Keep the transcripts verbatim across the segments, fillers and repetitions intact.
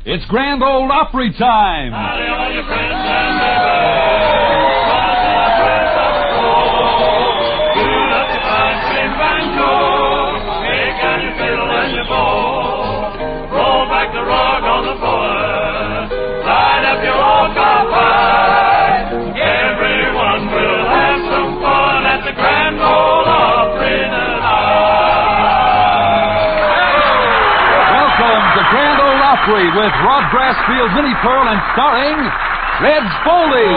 It's Grand Ole Opry time. Howdy, all your friends and neighbors. Tune up your fine string banjo. Take out your fiddle and your bow. Roll back the rug on the floor. Light up your old cowpie. Everyone will have some fun at the Grand Ole Opry tonight. Welcome to Grand Ole Opry with Rod Brassfield, Minnie Pearl, and starring Red Foley.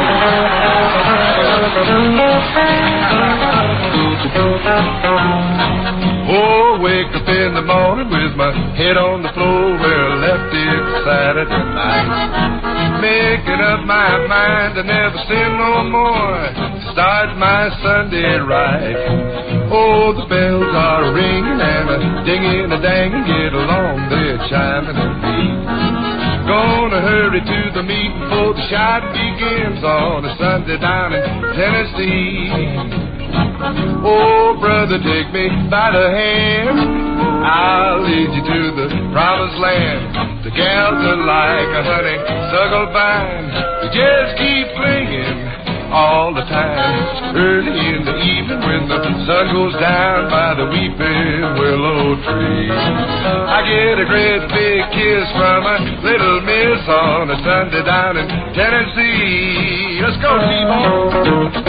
Oh, wake up in the morning with my head on the floor where I left it Saturday night. Making up my mind to never sin no more. Start my Sunday right. Oh, the bells are ringing and a dinging a danging. Get along, they're chiming at me. Gonna hurry to the meeting before the shot begins on a Sunday down in Tennessee. Oh, brother, take me by the hand. I'll lead you to the promised land. The gals are like a honeysuckle vine. They just keep clinging all the time. Early in the evening when the sun goes down by the weeping willow tree, I get a great big kiss from a little miss on a Sunday down in Tennessee. Let's go, T-Bone.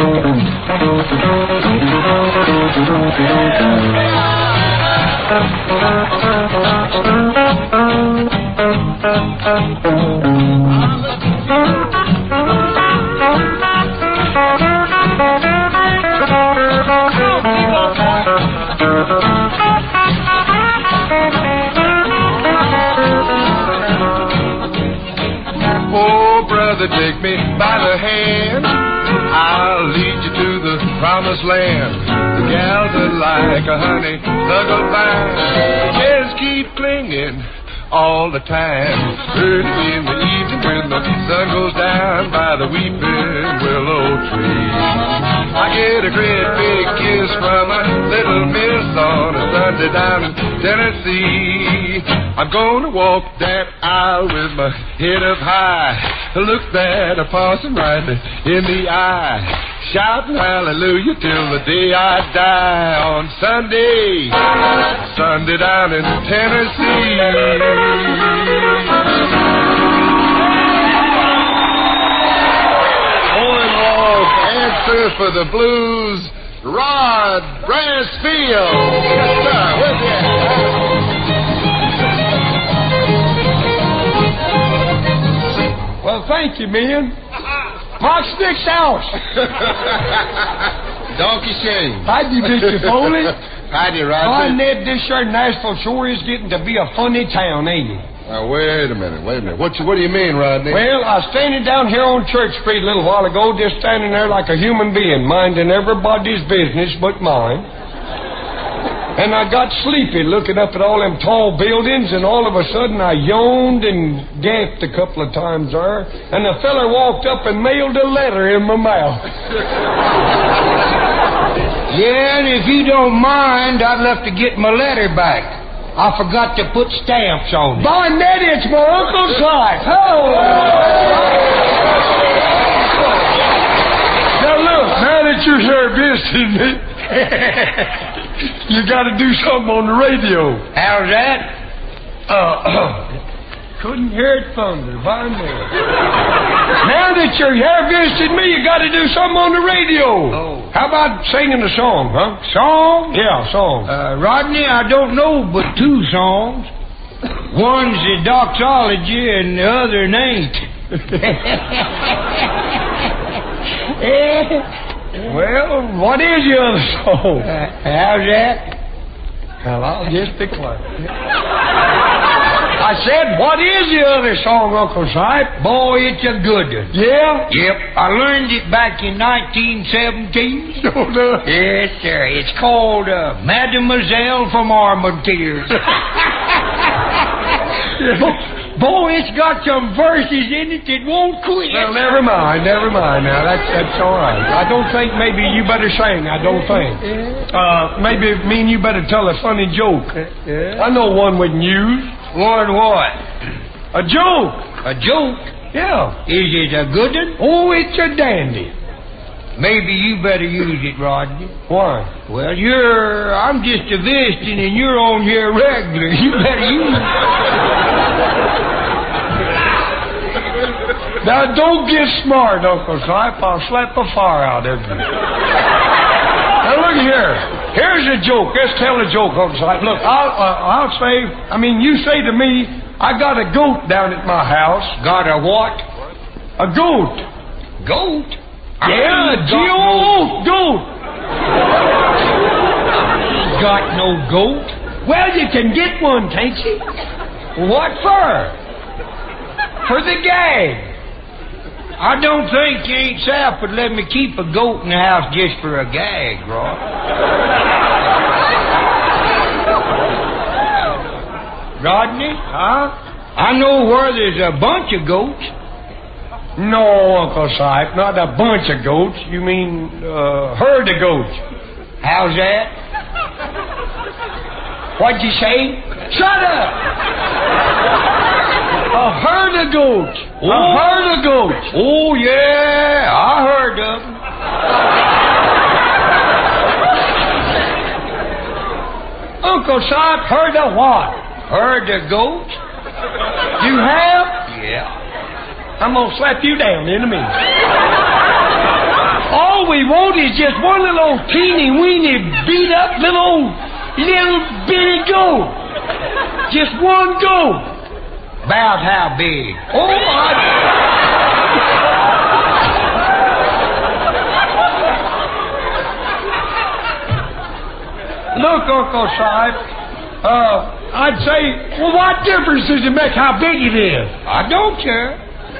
Oh, brother, take me by the hand. I'll lead you to the promised land. The gals are like a honeysuckle vine. They just keep clinging all the time. Early in the evening when the sun goes down by the weeping willow tree, I get a great big kiss from a little miss on a Sunday down in Tennessee. I'm gonna walk that aisle with my head up high. Look that a parson right in the eye, shouting hallelujah till the day I die on Sunday, Sunday down in Tennessee. Answer for the blues, Rod Brassfield. Yes, sir, with you. Well, thank you, man. Mark Stick's house. Donkey shame. Howdy, Mister Foley. Howdy, Roger. Oh, Ned, this here Nashville sure is getting to be a funny town, ain't it? Now, wait a minute, wait a minute. What, you, what do you mean, Rodney? Well, I was standing down here on Church Street a little while ago, just standing there like a human being, minding everybody's business but mine. And I got sleepy looking up at all them tall buildings, and all of a sudden I yawned and gasped a couple of times there, and a feller walked up and mailed a letter in my mouth. Yeah, and if you don't mind, I'd love to get my letter back. I forgot to put stamps on it. By Ned, it's my uncle's life. Oh! Now look, now that you're here visiting me, you got to do something on the radio. How's that? Uh, couldn't hear it thunder. By Ned. Now that you're here visiting me, you got to do something on the radio. Oh. How about singing a song, huh? Song? Yeah, song. Uh, Rodney, I don't know but two songs. One's a doxology and the other ain't. Well, what is the other song? Uh, how's that? Well, I'll just declare. I said, what is the other song, Uncle Sipe? Boy, it's a good one. Yeah? Yep, I learned it back in nineteen seventeen. Oh, no. Yes, sir. It's called uh, Mademoiselle from Armentières. Boy, it's got some verses in it that won't quit. Well, never mind, never mind now. That's that's all right. I don't think maybe you better sing. I don't think. Uh, maybe me and you better tell a funny joke. Yeah. I know one we can use. One what? A joke. A joke? Yeah. Is it a good one? Oh, it's a dandy. Maybe you better use it, Rodney. Why? Well, you're... I'm just a visiting and you're on here regular. You better use it. Now, don't get smart, Uncle Sipe. I'll slap the fire out of you. Now, look here. Here's a joke. Let's tell a joke, Uncle Sipe. Look, I'll, uh, I'll say... I mean, you say to me, I got a goat down at my house. Got a what? A goat. Goat? Yeah, G O O, goat. Got no goat? Well, you can get one, can't you? What for? For the gag. I don't think you ain't Sap would let me keep a goat in the house just for a gag, Rod. Rodney? Huh? I know where there's a bunch of goats. No, Uncle Sipe, not a bunch of goats. You mean uh, herd of goats. How's that? What'd you say? Shut up! A herd of goats. Oh. A herd of goats. Oh, yeah, I heard of them. Uncle Sipe, heard of what? Heard of goats? You have? Yeah. I'm going to slap you down in a minute. All we want is just one little old teeny weeny beat up little old little bitty goat. Just one goat. About how big? Oh, my. Look, Uncle Sipe, uh, I'd say, well, what difference does it make how big it is? I don't care.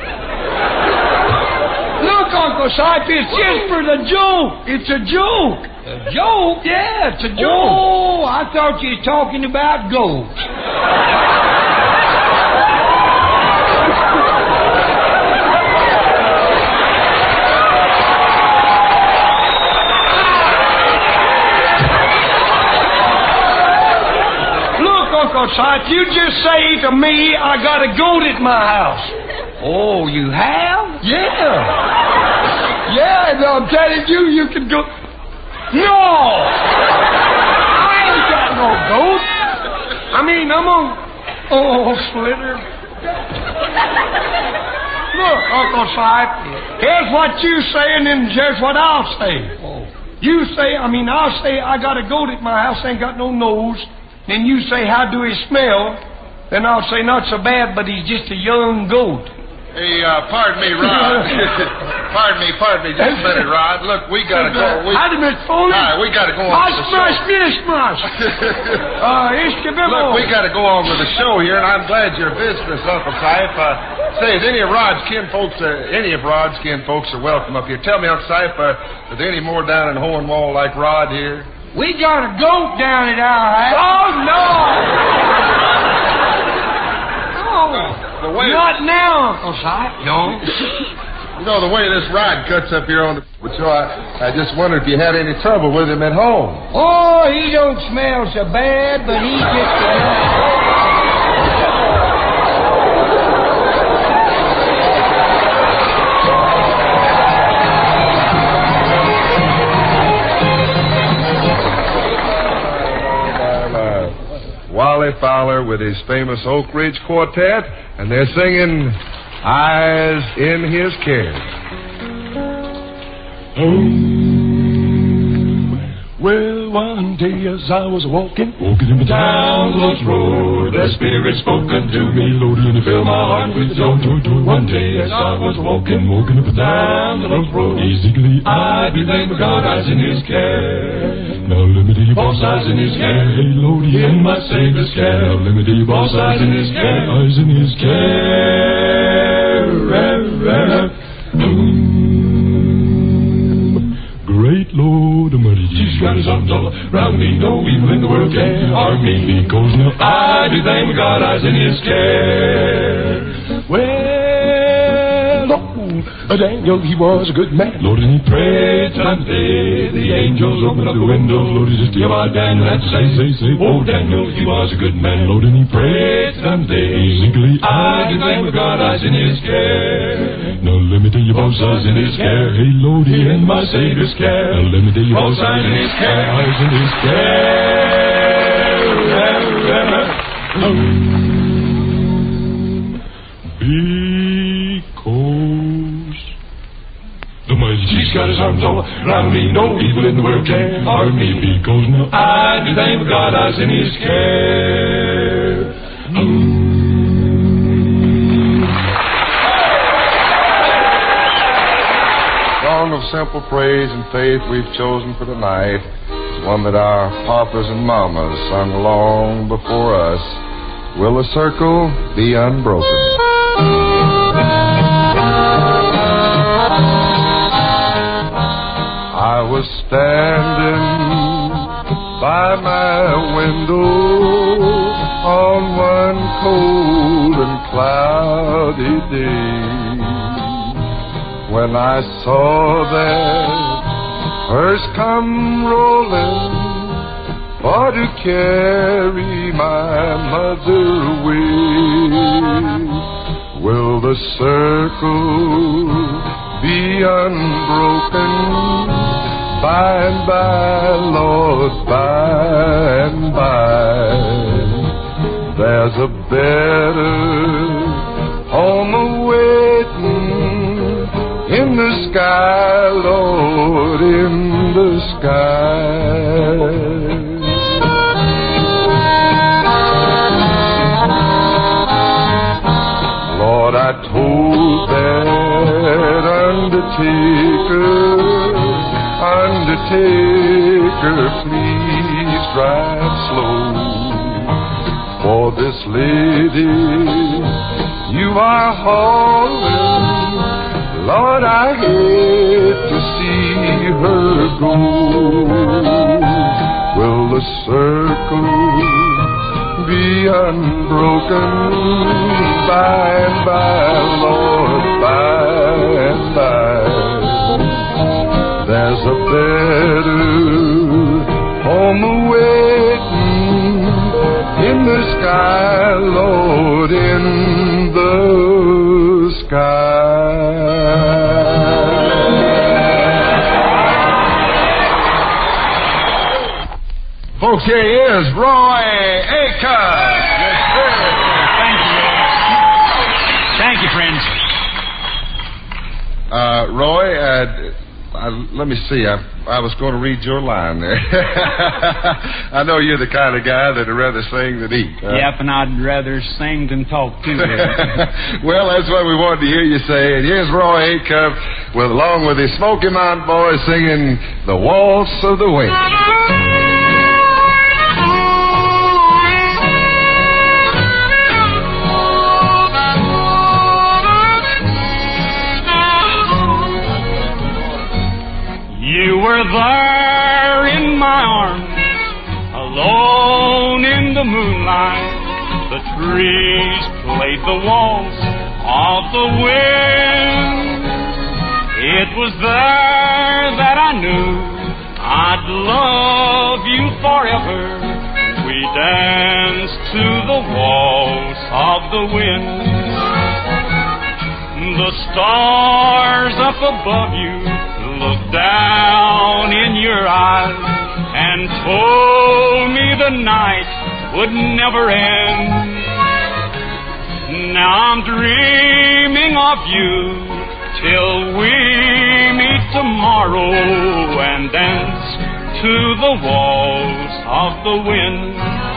Look, Uncle Sipe, it's just for the joke. It's a joke. A joke? Yeah, it's a joke. Oh, I thought you were talking about goats. Look, Uncle Sipe, you just say to me, I got a goat at my house. Oh, you have? Yeah. Yeah, and I'm telling you, you can go... No! I ain't got no goat. I mean, I'm on... Oh, Slitter. Look, Uncle Sipe, here's what you say, and then here's what I'll say. Oh. You say, I mean, I'll say I got a goat at my house, ain't got no nose. Then you say, how do he smell? Then I'll say, not so bad, but he's just a young goat. Hey, uh, pardon me, Rod. pardon me, pardon me, just a minute, Rod. Look, we gotta go. We, Howdy, Miss Foley. Hi, we gotta go on Hush, with the mush, show. mish, mush. Uh, Look, we gotta go on with the show here, and I'm glad you're visiting us, Uncle Sipe. Uh, say, is any of Rod's kin folks, uh, any of Rod's kin folks are welcome up here. Tell me, Uncle Sipe, uh, are there any more down in Hornwall like Rod here? We got a goat down at our house. Oh, no! The way, Not now, Uncle Sipe. No. you know, the way this ride cuts up here on the... So I, I just wondered if you had any trouble with him at home. Oh, he don't smell so bad, but he's just a... Wally Fowler with his famous Oak Ridge Quartet, and they're singing Eyes in His Care. Well, one day as I was walking, walking in the town Lost Road, the Spirit spoke unto me, Lord, and it filled my heart with joy. One day as I was walking, walking up and down the Lost Road, easily I believe God eyes in His care. Now let me deep boss eyes in His care, hey Lordy, in my Savior's care. Now let me deep boss eyes in His care, eyes in His care. Great Lord Almighty, Jesus got His arms all around me. No evil in the world can harm me, because now I do thank God eyes in His care. Well, oh, Daniel, he was a good man. Lord, and he prayed someday. The angels opened up the windows. Lord, he just hear my Daniel had to say, say, say. Oh, Daniel, he was a good man. Lord, and he prayed someday. Ziggly eyed and lamb of God, eyes in his care. Now let me tell you, both eyes in his care. Hey, Lord, he in my Savior's care. Now let me tell you, both eyes in his care. Eyes in his care. Because the mighty Jesus got his arms all around me, no evil in the world can harm me. Because now I do thank God I was in his care. Song of simple praise and faith we've chosen for tonight is one that our papas and mamas sung long before us. Will the circle be unbroken? I was standing by my window on one cold and cloudy day when I saw that hearse come rolling for to carry my mother away. Will the circle be unbroken by and by, Lord, by and by? There's a better home awaiting in the sky, Lord, in the sky. Lord, I told that undertaker, undertaker, please drive slow. For this lady you are hauling, Lord, I hate to see her go. Will the circle be unbroken by and by, Lord, by and by? There's a better home awaiting in the sky, Lord, in the sky. Folks, here he is, Roy Acuff. Yes, sir. Thank you. Thank you, friends. Uh, Roy, uh, I, let me see. I, I was going to read your line there. I know you're the kind of guy that'd rather sing than eat. Huh? Yep, and I'd rather sing than talk, too. Well, that's what we wanted to hear you say. And here's Roy Acuff, with, along with his Smoky Mountain Boys, singing The Waltz of the Wind. You were there in my arms, alone in the moonlight. The trees played the waltz of the wind. It was there that I knew I'd love you forever. We danced to the waltz of the wind. The stars up above you looked down in your eyes and told me the night would never end. Now I'm dreaming of you till we meet tomorrow and dance to the waltz of the wind.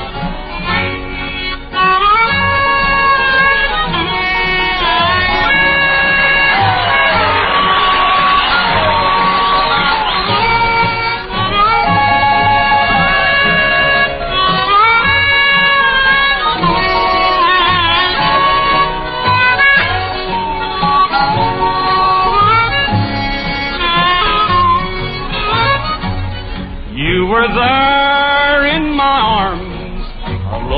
You were there in my arms,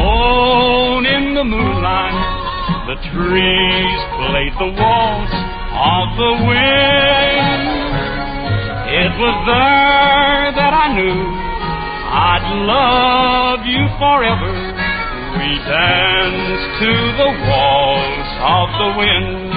alone in the moonlight. The trees played the waltz of the wind. It was there that I knew I'd love you forever. We danced to the waltz of the wind.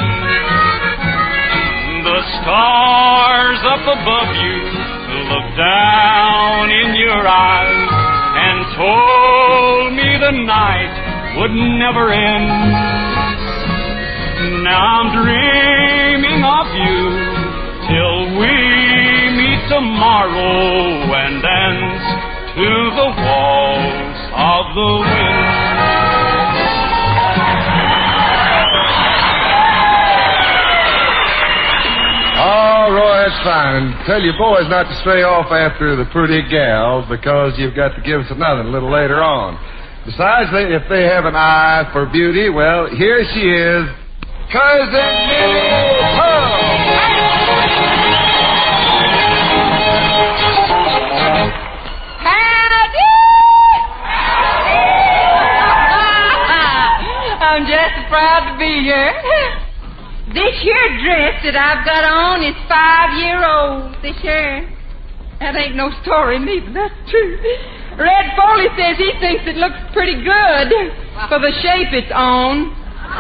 The stars up above you looked down in your eyes and told me the night would never end. Now I'm dreaming of you till we meet tomorrow and dance to the waltz of the wind. Oh, Roy, that's fine. And tell your boys not to stray off after the pretty gals because you've got to give us another a little later on. Besides, they, if they have an eye for beauty, well, here she is, Cousin Minnie Pearl. Howdy! I'm just proud to be here. This here dress that I've got on is five-year-old. This here. That ain't no story, neither. That's true. Red Foley says he thinks it looks pretty good for the shape it's on.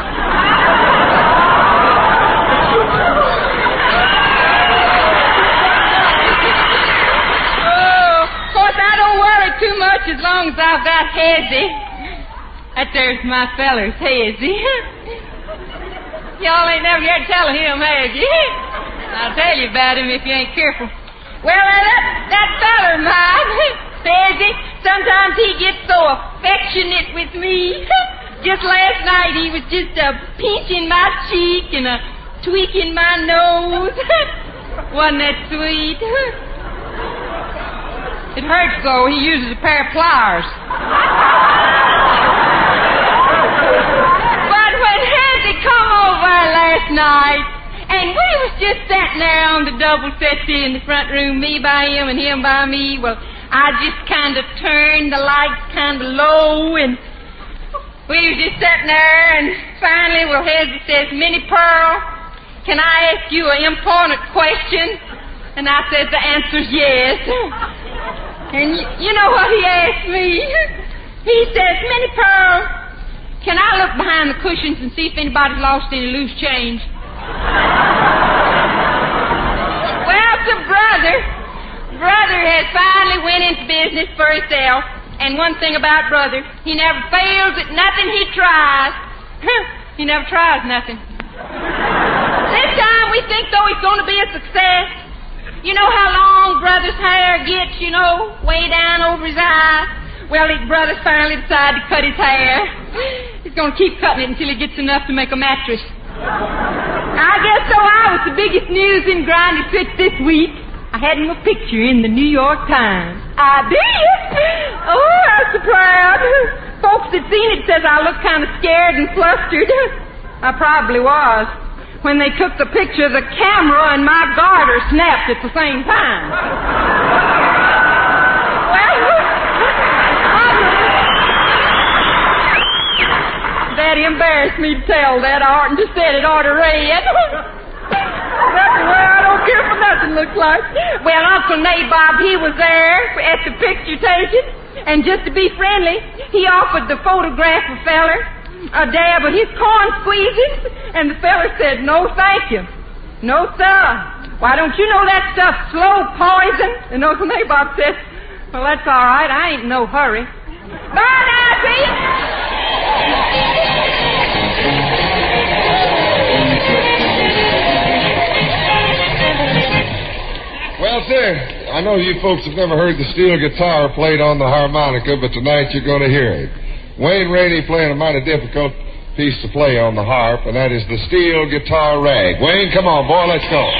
Oh, of course, I don't worry too much as long as I've got Hezzy. That there's my feller's Hezzy. Y'all ain't never heard tell of him, have you? I'll tell you about him if you ain't careful. Well, uh, that, that feller of mine, Hezzy, sometimes he gets so affectionate with me. Just last night he was just uh, pinching my cheek and uh, tweaking my nose. Wasn't that sweet? It hurts though. He uses a pair of pliers. But when Hezzy come over last night, and we was just sitting there on the double settee in the front room, me by him and him by me, well, I just kind of turned the lights kind of low, and we was just sitting there, and finally, well, Hezzy says, Minnie Pearl, can I ask you an important question? And I said, the answer's yes. And y- you know what he asked me? He says, Minnie Pearl, can I look behind the cushions and see if anybody's lost any loose change? Well, the brother, brother has finally went into business for himself. And one thing about brother, he never fails at nothing he tries. He never tries nothing. This time we think, though, he's going to be a success. You know how long brother's hair gets, you know, way down over his eyes? Well, his brother finally decided to cut his hair. He's going to keep cutting it until he gets enough to make a mattress. I guess so. I was the biggest news in Grindy Switch this week. I had him a picture in the New York Times. I did? Oh, I'm so proud. Folks that seen it says I look kind of scared and flustered. I probably was. When they took the picture, the camera and my garter snapped at the same time. Well, that embarrassed me to tell that. I oughtn't just said it oughta read. Well, I don't care for nothing looks like. Well, Uncle Nabob, he was there at the picture taking, and just to be friendly, he offered to photograph a feller a dab of his corn squeezes, and the feller said, no, thank you. No, sir. Why, don't you know that stuff's slow poison? And Uncle Nabob said, well, that's all right. I ain't in no hurry. Bye now, Pete. Well, sir, I know you folks have never heard the steel guitar played on the harmonica, but tonight you're going to hear it. Wayne Rainey playing a mighty difficult piece to play on the harp, and that is the steel guitar rag. Wayne, come on, boy, let's go.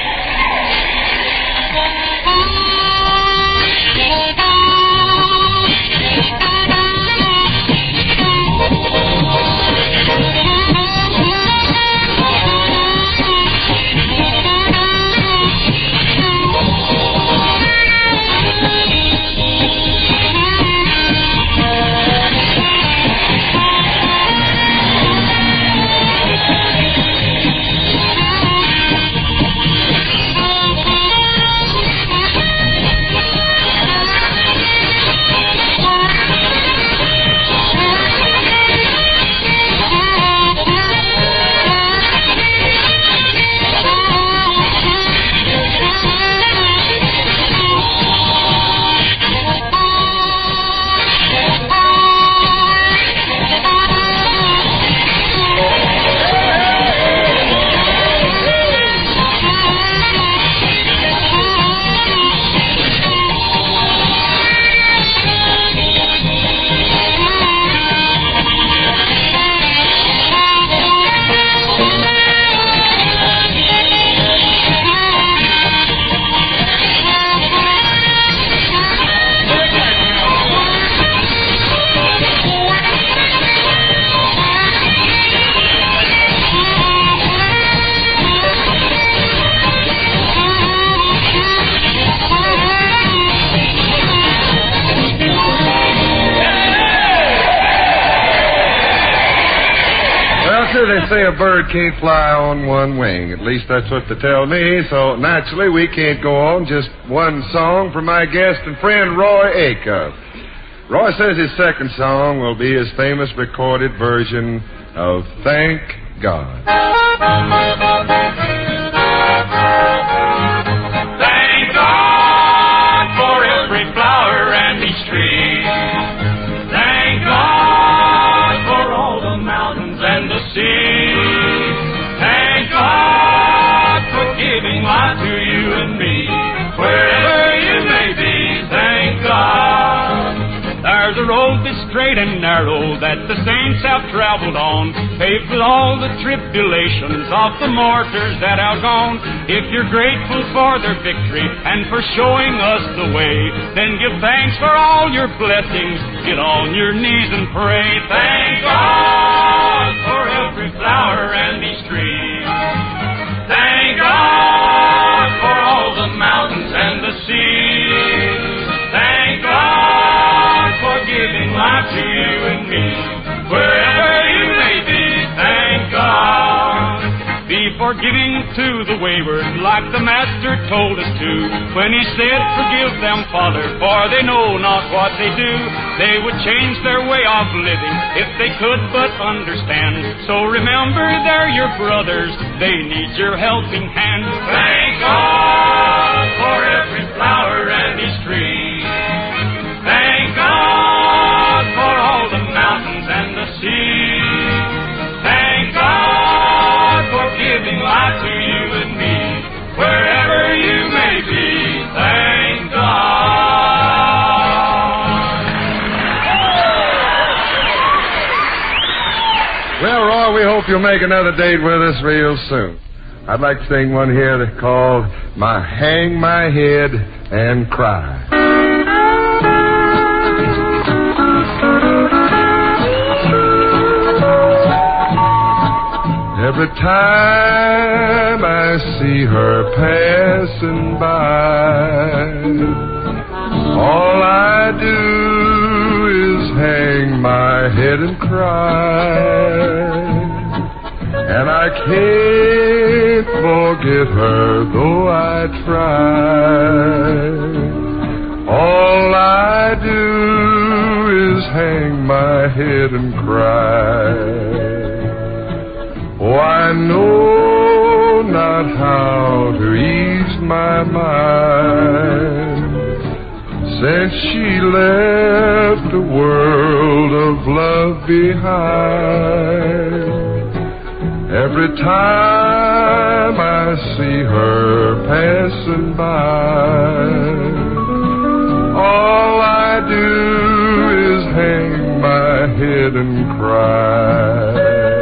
say a bird can't fly on one wing. At least that's what they tell me. So naturally, we can't go on. Just one song from my guest and friend, Roy Acuff. Roy says his second song will be his famous recorded version of Thank God. Thank God for every flower and each tree. Thank God for all the mountains and the sea. Thank God for giving life to you and me. Wherever you may be, thank God. There's a road that's straight and narrow that the saints have traveled on, paved with all the tribulations of the martyrs that have gone. If you're grateful for their victory and for showing us the way, then give thanks for all your blessings. Get on your knees and pray. Thank God for every flower and each tree. Thank God for all the mountains and the sea. Thank God for giving life to you and me. Wherever you may be, thank God. Be forgiving to the wayward, like the Master told us to, when he said, forgive them, Father, for they know not what they do. They would change their way of living if they could but understand. So remember, they're your brothers, they need your helping hand. Thank God for every flower and each tree. Thank God for all the mountains and the sea. Thank God for giving life to you and me. Wherever you may be, thank God. Well, Roy, we hope you'll make another date with us real soon. I'd like to sing one here that's called My Hang My Head and Cry. Every time I see her passing by, all I do is hang my head and cry. And I can't forget her, though I try. All I do is hang my head and cry. Oh, I know not how to ease my mind, since she left a world of love behind. Every time I see her passing by, all I do is hang my head and cry.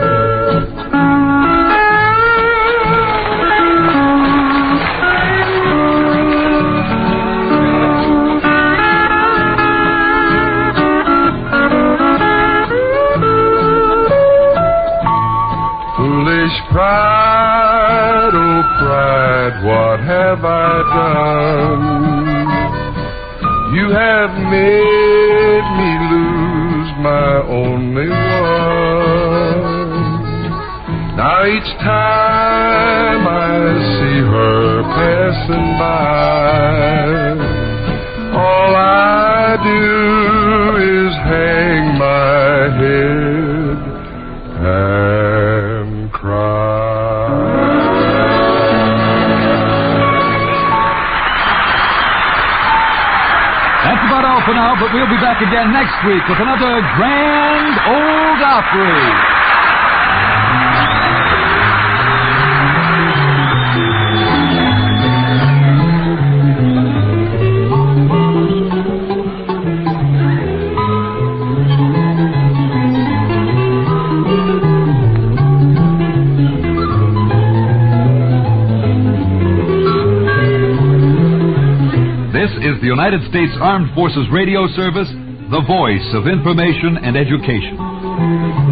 Pride, oh pride, what have I done? You have made me lose my only one. Now each time I see her passing by, all I do is hang my head and cry. That's about all for now, but we'll be back again next week with another Grand Ole Opry. This is the United States Armed Forces Radio Service, the voice of information and education.